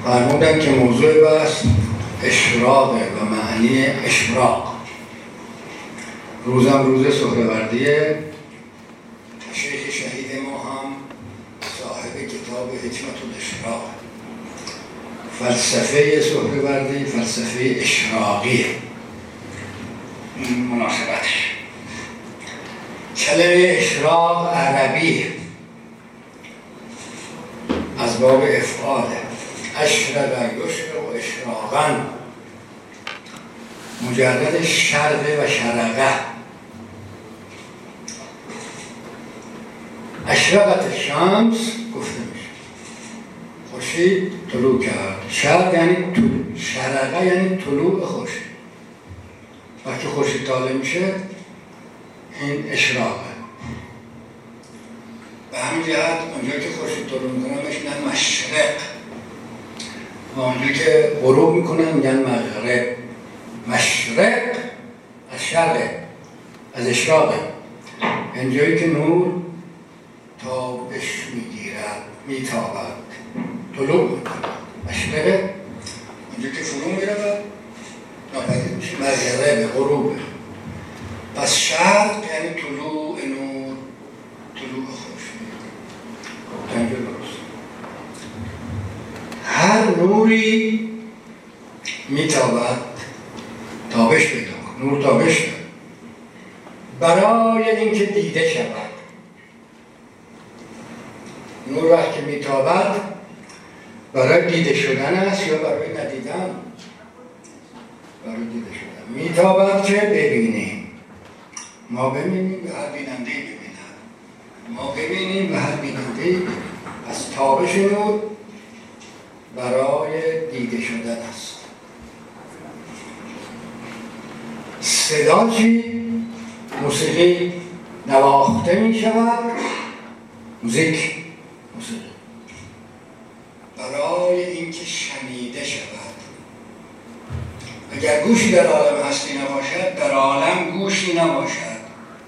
فرمودن که موضوع بحث اشراقه و معنی اشراق. روزم روز سهروردیه. شیخ شهید ما هم صاحب کتاب حکمت الاشراق. فلسفه سهروردی فلسفه اشراقیه. این مناسبتش. کلمه اشراق عربیه، از باب افعاله. اشرق یشرق و اشراقا، مجرد شرق و شرقه. اشرقت الشمس گفته میشه خورشید طلوع کرد. شرق یعنی طلوع، شرقه یعنی طلوع خورشید. وقتی خورشید طالع میشه این اشراقه. به همین جهت اونجا که خورشید طلوع میکنن میشنن مشرق، و اونجا که غروب میکنن میگن مغرب. مشرق از شرقه، از اشراقه. اینجایی که نور تابش میگیرد، میتابد، طلوع میکنه. مشرقه اونجا که فرو میرود ناپدید میشه، مغرب غروبه. پس شرق یعنی طلوع نور، طلوع خورشید. اینجا درست. هر نوری میتابد، تابش پیدا کن. نور تابش داره برای اینکه دیده شود. نور وقتی میتابد برای دیده شدن است یا برای ندیدن؟ برای دیده شدن. میتابد که ببینیم، ما ببینیم و هر بیننده ببیند. ما ببینیم و هر بیننده ببیند. پس تابش نور برای دیده شدن است. صدا چی؟ موسیقی نواخته می شود. موسیقی برای اینکه شنیده شود. اگر گوشی در عالم هستی نباشد، در عالم گوشی نباشد.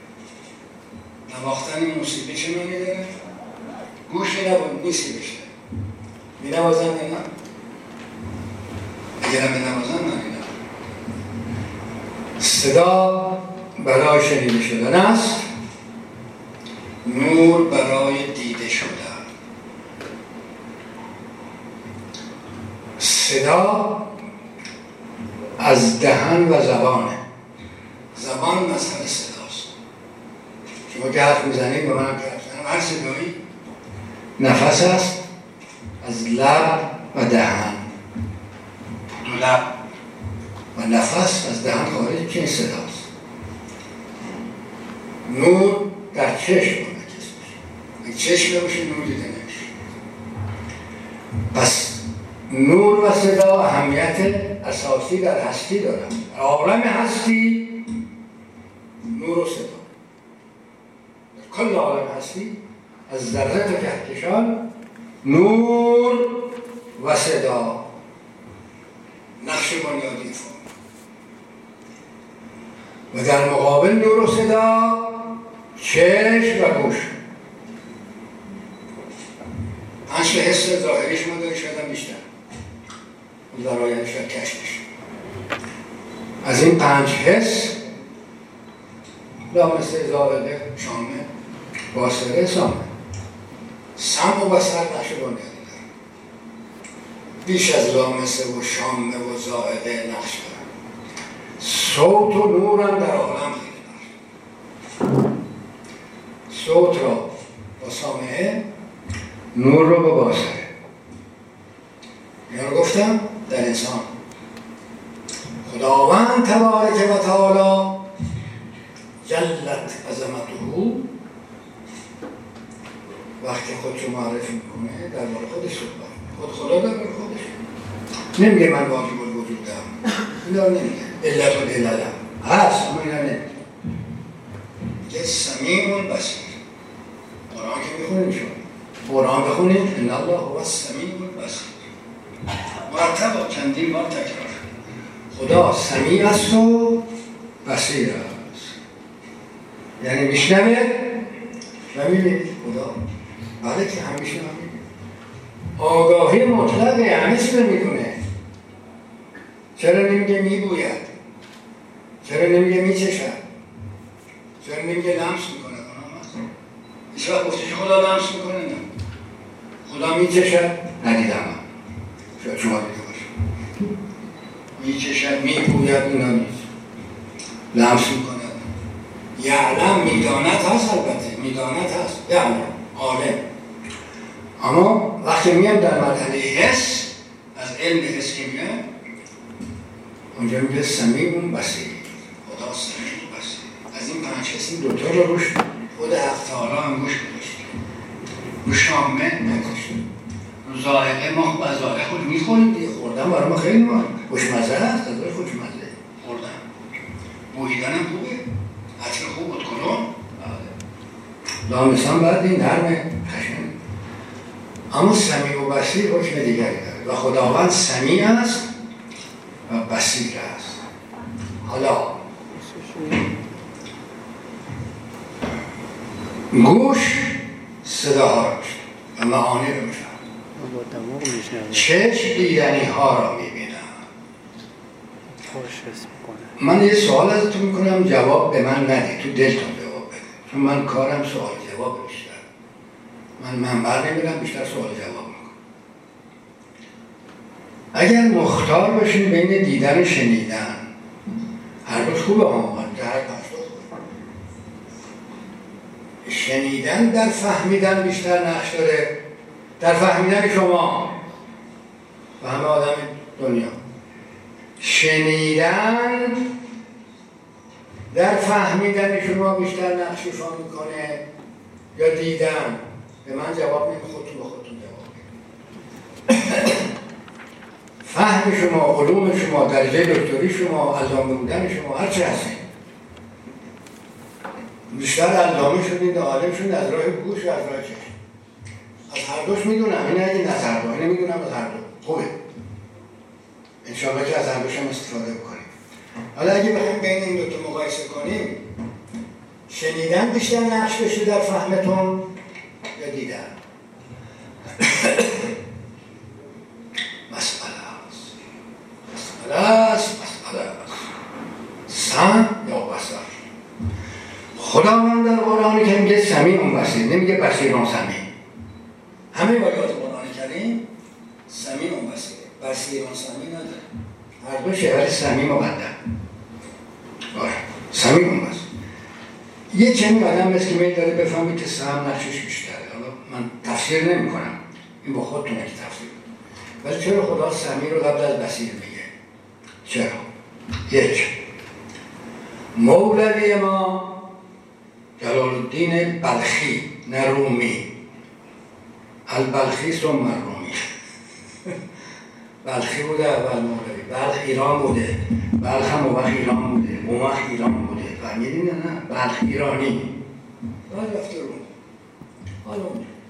نواختن موسیقی چه معنی داره؟ گوشی نیستی بشه. می نوازن یا نه؟ اگر هم نوازن معنی نداره. صدا برای شنیده شدن است، نور برای دیده شدن. صدا از دهن و زبانه. زبان مظهر صداست. شما که حرف میزنید به من هم که حرف میزنم، هر صدایی نفس است از لب و دهن. دو لب و نفس از دهن خارج که این صداست. نور در چشم منعکس میشه. اگه چشم نباشه نور دیده نمیشه. پس نور و صدا اهمیت اساسی در هستی دارند. عالم هستی نور و صدا. در کل عالم هستی از ذره تا کهکشان نور و صدا نقش بنیادی ایفا. و در مقابل نور و صدا چشم و گوش. 5 حس ظاهریش ما داره، شاید هم بیشتر. اون در آینده شاید کشفش. از این 5 حس لامسه، ذائقه، شامه، باصره، سامه. سمع و بصر نقش بنیادی داره. بیش از لامسه و شامه و ذائقه نقش داره. صوت و نور هم در عالم خیلی داره. صوت را با سامعه، نور را با باصره. این رو گفتم در انسان. خداوند تبارک و تعالی جلت عظمته وقتی خودشو معرفی میکنه درباره خودش صحبت. خود خدا درباره خودش نمیگه من واجب الوجودم. اینا نمیگه. علت العلم هست، اما اینا نمیگه. میگه سمیع البصیر. قرآن که میخونیم شما قرآن بخونید ان الله هو السمیع البصیر. مرتبا چندین بار تکرار. خدا سمیع است و بصیر است. یعنی میشنوه و میبینید. خدا بله که همیشه هم میبینید. آگاهی مطلقه، همه چی رو میدونه. چرا نمیگه میبوید؟ چرا نمیگه میچشد؟ چرا نمیگه لمس میکنه؟ هیچ وقت گفتش خدا لمس میکنه؟ نه. خدا میچشد؟ ندیدم. شاید شما دیده باشید. میچشد، میبوید، اینا نیست. لمس میکنه. یعلم میداند هست، البته میداند هست، یعلم عالم. اما وقتی میام در مرحله حس، از علم حس که میام، اونجا میگه سمیع بصیر. خدا سمیع بصیر. از این پنج حسی دوتا رو روش خود حق تعالی هم گوش گذاشته، رو شامه نگذاشته، رو ذائقه. ما خب از ذائقه خود میخوریم دیگه. خوردن برای ما خیلی خوشمزه هست، از روی خوشمزه خوردن. بویدن هم خوبه، عطر خوب بود کنون لامستان باید این نرمه خشن. اما سمیع و بصیر حکم دیگری داره و خداوند سمیع است و بصیر است. حالا گوش صداها رو میشنه و معانی رو میشنه. چشم دیدنی ها را میبینم. من یه سوال ازتون میکنم، جواب به من ندید، تو دلتون جواب بده، چون من کارم سوال جواب بیشتر. من منبر نمیرم، بیشتر سوال جواب میکنم. اگر مختار باشین بین دیدن و شنیدن، هر دوش خوبه آمد، در هر پس شنیدن در فهمیدن بیشتر نقش داره، در فهمیدن شما و همه آدم دنیا. شنیدن در فهمیدن شما بیشتر نقش ایفا میکنه یا دیدن؟ به من جواب نمی، خودتون به خودتون جواب بدید. فهم شما، علوم شما، درجه دکتری شما، علامه بودن شما، هر چه هستید، بیشتر علامه شدید، عالم شدید از راه گوش و از راه چشم. از هر دوش میدونم، اینه اگه نه از هر دو، اینه میدونم از هر دو خوبه. انشاءالله که از هر دوش هم استفاده بکنیم. حالا اگه بخوایم بین این دوتا مقایسه کنیم، شنیدن بیشتر نقش بشه در فهمتون یا دیدن؟ مسئله است. سمع یا بصر. خداوند در قرآن که میگه سمیع و بصیر، نمیگه بصیر و سمیع. همه آیات قرآن کریم سمیع و بصیر، بصیر و سمیع نداره. هر دو شعر سمیع مقدم. سمیع و بصیر. یه چنین آدم هست که میل داره بفهمید که سمع نقشش بیشتره. حالا من تفسیر نمی کنم، این با خودتونه که تفسیر کنم. ولی چرا خدا سمیع رو قبل از بصیر میگه؟ چرا؟ یک، مولوی ما جلال الدین بلخی، نه رومی، البلخی ثم رومی. بلخی بوده اول مولوی، بلخ ایران بوده، بلخ هم وقت ایران بوده، اون وقت ایران بوده، فهمیدین نه؟ بلخ ایرانی باید رفته روم. حالا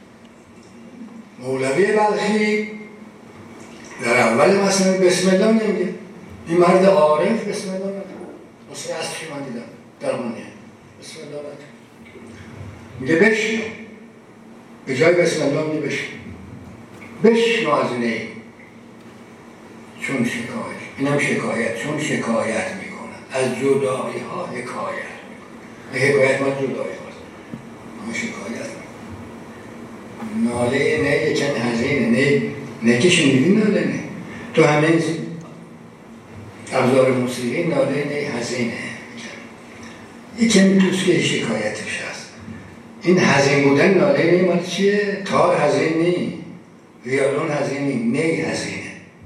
مولوی بلخی در اول مثلا بسم الله نمیگه. این مرد عارف بسم الله نمیگه. مثل از چی من دیدم درمانیه بسم الله نمیگه. میگه بشنو، به جای بسم الله میگه بشنو از نی چون شکایت، اینم شکایت، چون شکایت میکنن از جدایی ها حکایت میکنن. حکایت ما جدایی هاست، اما شکایت میکنن. ناله نه یکن حزینه، نه که شنیدین ناله نه، تو همه ابزار موسیقی ناله نه حزینه یکن توست که شکایتش هست. این حزین بودن ناله نه مال چیه؟ تار حزین نی، ویالون حزین نی، نی حزینه.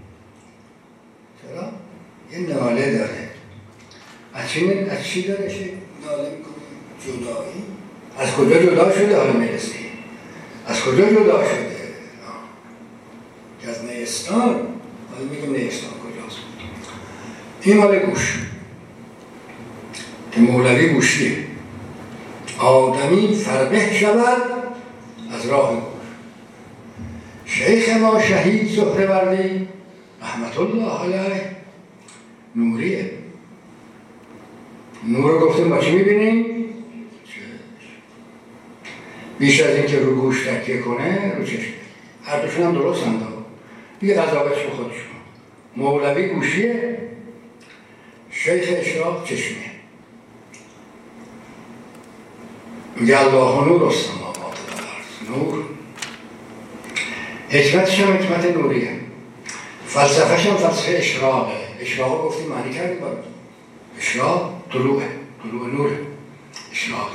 چرا؟ یه ناله داره. از چی داره ناله میکنه؟ جدایی. از کجا جدا شده حالا میرسیم؟ از کجا جدا شده؟ که از نیستان. حالا میگیم نیستان کجاست؟ این مال گوش که مولوی گوشیه. آدمی فربه شود از راه گوش. شیخ ما شهید سهروردی رحمت الله علیه نوریه. نور رو گفتیم با چی میبینیم؟ بیش از این که رو گوش تکیه کنه رو چشم. هر دوشون هم درست هم دارم دیگه قضاوتش به خودشون. مولوی گوشیه، شیخ اشراق چشمه. میگه الله نور السماوات والارض. نور حکمتش هم حکمت نوریه، فلسفهش هم فلسفه اشراقه. اشراق گفتیم معنی کردیم برای اشراق طلوعه، طلوع نوره، اشراقه.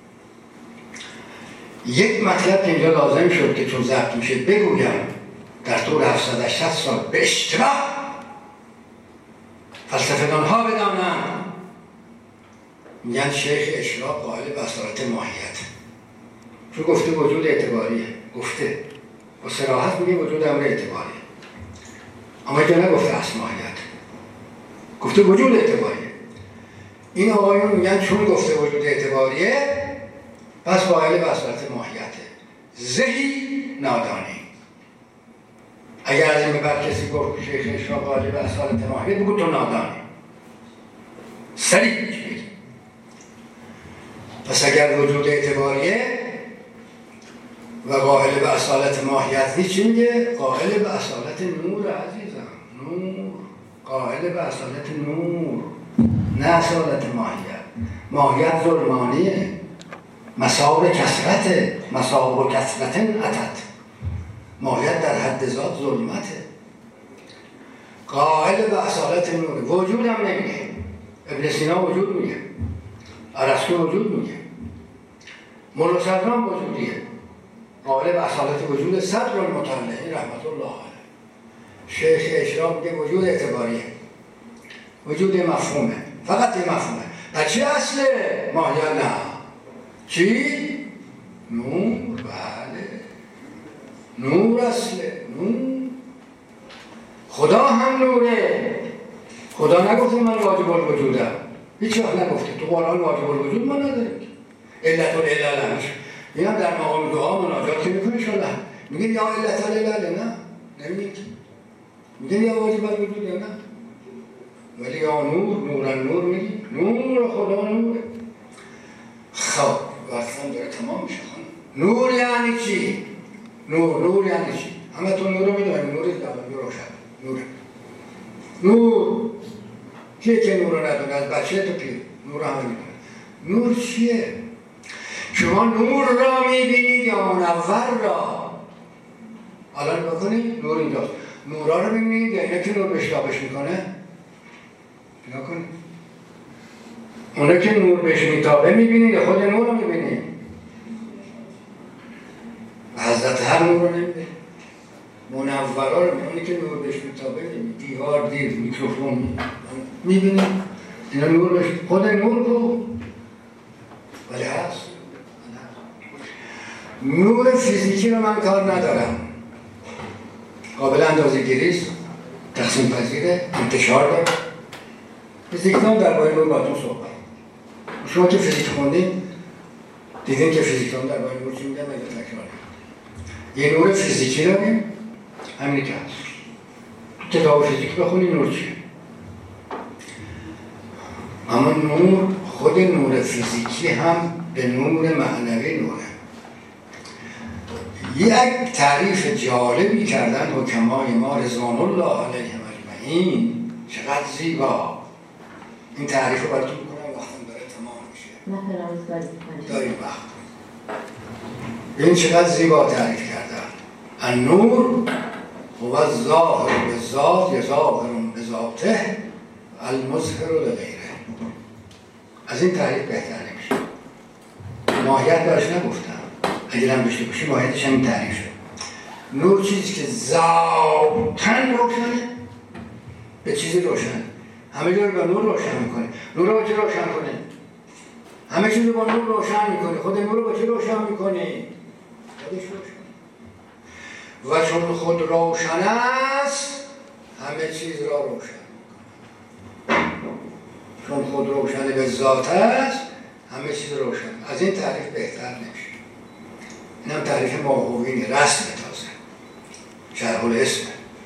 یک مطلب که اینجا لازم شد که چون ضبط میشه بگویم در طول 780 سال به اشتباه فلسفه‌دان ها بدانند، میگن شیخ اشراق قائل به اصالت ماهیت. چون گفته وجود اعتباریه، گفته با صراحت میگه وجود امر اعتباریه، اما اینجا نگفته اصل ماهیت، گفته وجود اعتباریه. این آقایون میگن چون گفته وجود اعتباریه پس قائل به اصالت ماهیته. زهی نادانی. اگر از این به بعد کسی گفت شیخ اشراق قائل به اصالت ماهیت، بگو تو نادانی، سریع بگی. پس اگر وجود اعتباریه و قائل به اصالت ماهیت نیست، چی میگه؟ قائل به اصالت نور عزیزم، نور، قائل به اصالت نور، نه اصالت ماهیت. ماهیت ظلمانیه، مساوی کثرته، مساوی کثرتن اتت. ماهیت در حد ذات ظلمته. قائل به اصالت نور. وجود هم نمیگه، ابن سینا وجود میگه، ارسطو وجود میگه، مولا صدران وجودیه. قائل به اصالت وجود صدر المطلعین رحمت الله علیه. شیخ اشراق میگه وجود اعتباریه، وجود مفهومه، فقط یه مفهومه. پس چی اصله؟ ماهیت نه. چی؟ نور. بله، نور اصله، نور. خدا هم نوره. خدا نگفته من واجب الوجودم، هیچ وقت نگفته. تو قرآن واجب الوجود ما نداریم. علت العلل همش میگم در مقام دعا مناجات که میکنی شده میگه یا علت العلل، نه نمیگه، میگه یا واجب الوجود یا نه، ولی یا نور، نور نور میگی، نور خدا نوره. خب وقتم داره تمام میشه. نور یعنی چی؟ نور یعنی چی؟ همه تو نور رو میدونیم، نور روشن، نور کیه که نور رو ندونه؟ از بچه تا پیر نور همه میدونه. نور چیه؟ شما نور را میبینید یا منور را؟ الان بکنید نور اینجاست، نورا رو میبینید یا اینه که نور بشتابش میکنه؟ نکنید. اونه که نور بهش میتابه میبینید یا خود نور رو میبینید؟ حضرت هر نور رو نمیبینید، منورا رو میبینید که نور بهش میتابه میبینید. دیوار، دیر، میکروفون میبینید، اینا نور بهش، خود نور رو ولی هست. نور فیزیکی رو من کار ندارم، قابل اندازه‌گیریست، تقسیم پذیره، انتشار داره. فیزیکدان درباره نور باهاتون صحبت. شما که فیزیک خوندین دیدین که فیزیکدان درباره نور چی میگن، مگه تکرار یه نور فیزیکی داریم، همینی که هست. تو کتاب فیزیک بخونین نور چیه. اما نور، خود نور فیزیکی هم به نور معنوی نوره. یک تعریف جالبی کردن حکمای ما رضوان الله علیهم اجمعین، چقدر زیبا. این تعریف رو براتون میکنم، وقتم داره تمام میشه، داریم وقت. این چقدر زیبا تعریف کردن. النور هو الظاهر بالذات یا ظاهر بذاته المظهر لغیره. از این تعریف بهتر نمیشه. ماهیت برش نگفتم، اگر هم داشته باشی ماهیتش همین تعریف شد. نور چیزی که ذاتاً روشنه، به چیزی روشن، همه جا رو با نور روشن میکنه. نور رو با چه روشن کنه؟ همه چیز رو با نور روشن میکنه. خود نور رو با چه روشن میکنه؟ خودش روشن. و چون خود روشن است همه چیز را روشن میکنه. چون خود روشن به ذات است همه چیز روشن. از این تعریف بهتر نمیشه. این هم تعریف موهومینی، رسم تازه، شرح الاسم.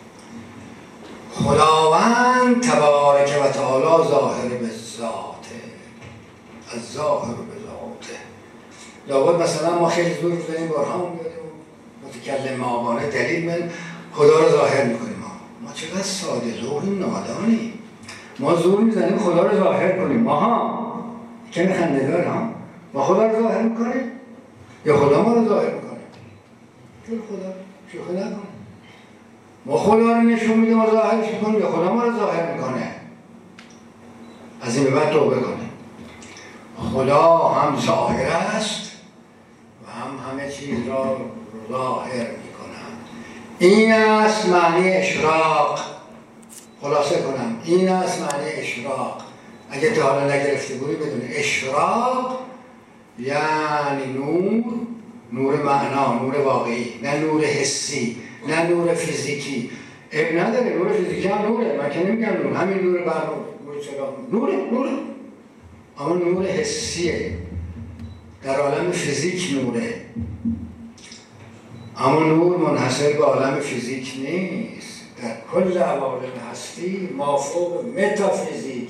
خداوند تبارک و تعالی ظاهر به ذاته، از ظاهر به ذاته. لابد مثلا ما خیلی زور بزنیم برهان بیاریم و کل معابانه دلیل من خدا رو ظاهر میکنیم. ما چقدر ساده ذوقیم، نادانیم. ما زور میزنیم خدا رو ظاهر کنیم. ماها که خنده دار ها، ما خدا رو ظاهر میکنیم یا خدا ما رو ظاهر میکنه؟ جور خدا شوخی نکنه. ما خدا رو نشون میدیم و ظاهرش میکنیم یا خدا ما رو ظاهر میکنه؟ از این به بعد توبه کنیم. خدا هم ظاهر است و هم همه چیز را ظاهر میکنند. این است معنی اشراق. خلاصه کنم، این است معنی اشراق. اگه تا حالا نگرفته بودی بدون اشراق یعنی نور معنا، نور واقعی، نه نور حسی، نه نور فیزیکی. اب نداره، نور فیزیکی هم نوره، من که نمیگم نور، همین نور برق، نور چراغ، نوره، اما نور حسیه، در عالم فیزیک نوره. اما نور منحصر به عالم فیزیک نیست، در کل عوالم هستی، مافوق متافیزیک،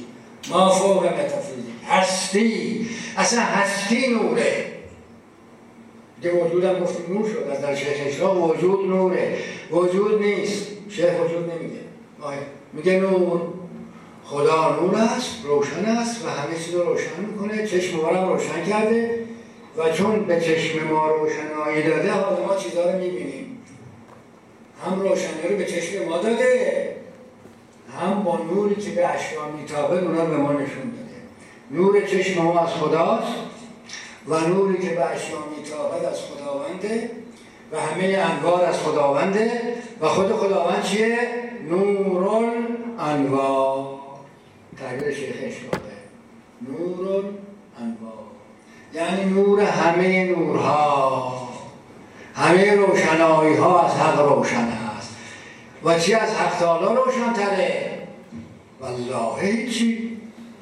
هستی، اصلا هستی نوره. دیگه وجود هم گفتیم نور شد، از در شیخ اشراق وجود نوره، وجود نیست. شیخ وجود نمیگه، میگه نور. خدا نور است، روشن است و همه چیز رو روشن میکنه. چشم ما رو روشن کرده و چون به چشم ما روشنایی داده، حالا ما چیزها رو میبینیم. هم روشنی رو به چشم ما داده، هم با نوری که به اشیا میتابه اونا رو به ما نشون داده. نور چشم ما از خداست و نوری که به اشیا میتابد از خداونده و همه انوار از خداونده و خود خداوند چیه؟ نور الانوار. تعبیر شیخ اشراقه، نور الانوار یعنی نور همه نورها، همه روشنایی ها از حق روشن است. و چی از حق تعالی روشن تره؟ والله هیچی،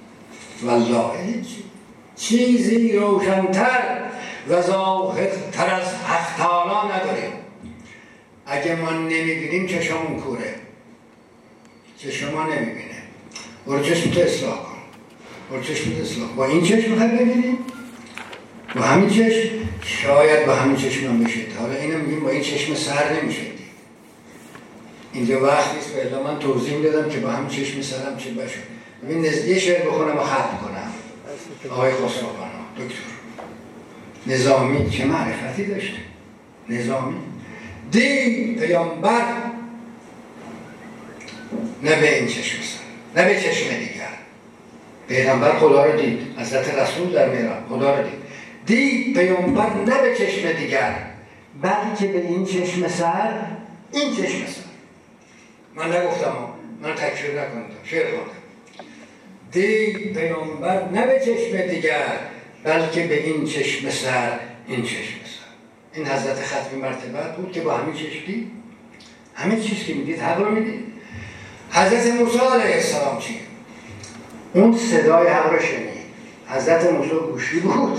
چیزی روشنتر و ظاهرتر از حق تعالی نداریم. اگه ما نمیبینیم چشمون کوره، چشم ما نمیبینه. برو چشمتو اصلاح کن، با این چشم میخوای ببینیم، با همین چشم شاید با همین چشم هم بشه. حالا اینو میگیم با این چشم سر نمیشه. اینجا وقت نیست و الا من توضیح میدادم که با همین چشم سرم چه بشه. ببین یه شعر بخونم و ختم کنم. آقای خسروبنا دکتر نظامی چه معرفتی داشته. نظامی دید پیامبر نه به این چشم سر، نه به چشم دیگر. پیغمبر خدا رو دید، حضرت رسول در معراج خدا رو دید پیامبر نه به چشم دیگر بلکه به این چشم سر. این چشم سر من نگفتم، من تکفیر نکنم، شعر خواندم. دید پیامبر نه به چشم دیگر بلکه به این چشم سر. این چشم سر این حضرت ختمی مرتبه بود که با همین چشم دید. همین چیز که میدید حق رو میدید. حضرت موسی علیه السلام چیه؟ اون صدای حق رو شنید. حضرت موسی گوشی بود،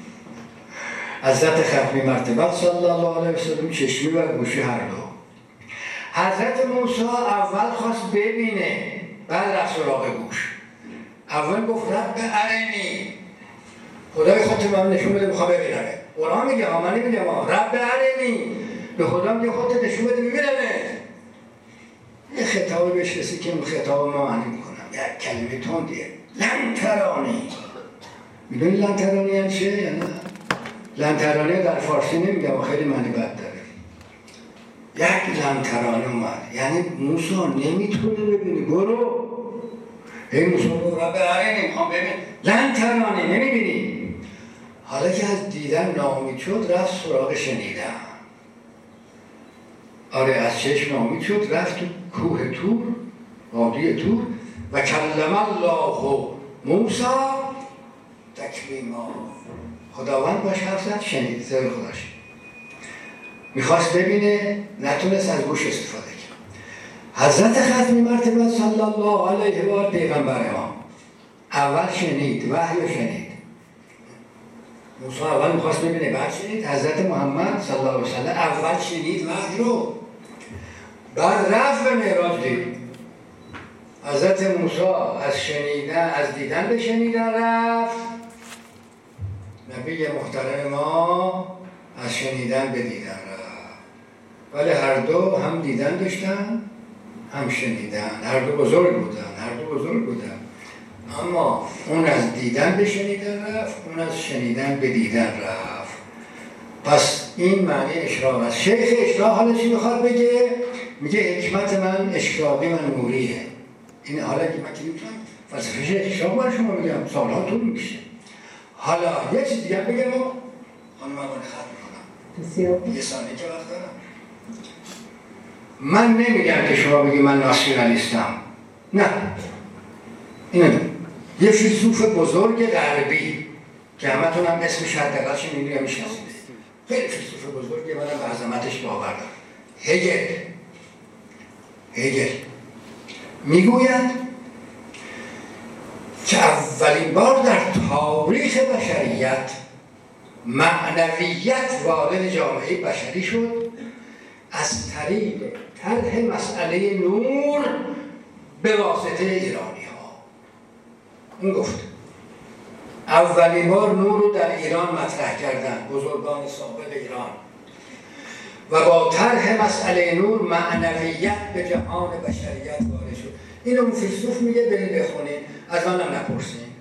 حضرت ختمی مرتبه صلی الله علیه وسلم چشمی و گوشی هر دو. حضرت موسی اول خواست ببینه، بعد رفت سراغ گوش. اول گفت رب ارنی، خدای خودت من نشون بده میخوام ببینمه. قرآن میگه من نمیگم رب ارنی، به خدا میگه خودت نشون بده میبینمه. یه خطاب بهش رسید که اون خطاب ما معنی میکنم، یک کلمه تندیه، لن ترانی. میدونی لن ترانی یعنی چه یا نه؟ لن ترانی در فارسی نمیگم، خیلی معنی بد داره. یک لن ترانی اومد یعنی موسی نمیتونه ببینی، برو. هی موسی رو رب ارنی میخوام ببین، لن ترانی نمیبینی. حالا که از دیدن ناامید شد رفت سراغ شنیدن. آره از چشم ناامید شد رفت تو کوه تور، وادی تور و کلم الله موسی تکلیما. خداوند باش حرف زد، شنید زیر خداش. میخواست ببینه، نتونست، از گوش استفاده کرد. حضرت ختمی مرتبه صلی الله علیه و آله پیغمبر ما اول شنید، وحی شنید. موسی اول میخواست ببینه بعد شنید. حضرت محمد صلی الله علیه و سلم اول شنید وحی رو، بعد رفت به معراج دید. حضرت موسی از شنیدن، از دیدن به شنیدن رفت. نبی محترم ما از شنیدن به دیدن رفت. ولی هر دو هم دیدن داشتن هم شنیدن، هر دو بزرگ بودن، اما اون از دیدن به شنیدن رفت، اون از شنیدن به دیدن رفت. پس این معنی اشراق است. شیخ اشراق حالا چی میخواد بگه؟ میگه حکمت من اشراقی و نوریه. این حالا که من که میتونم فلسفه شیخ اشراق برای شما بگم، سالها طول میشه. حالا یه چیز دیگه بگم و خانم من ختم کنم. یه ثانیه که وقت دارم. من نمیگم که شما بگی من ناسیونالیستم، نه، اینه یه فیلسوف بزرگ غربی که همتون هم اسمش حداقل شنیدید یا میشناسید، خیلی فیلسوف بزرگی، منم به عظمتش باور دارم. هگل میگوید که اولین بار در تاریخ بشریت معنویت وارد جامعه بشری شد از طریق طرح مسئله نور به واسطه ایرانی ها. اون گفت اولین بار نور رو در ایران مطرح کردن بزرگان سابق ایران و با طرح مسئله نور معنویت به جهان بشریت وارد شد. اینو اون فیلسوف میگه، برید بخونید، از منم نپرسید.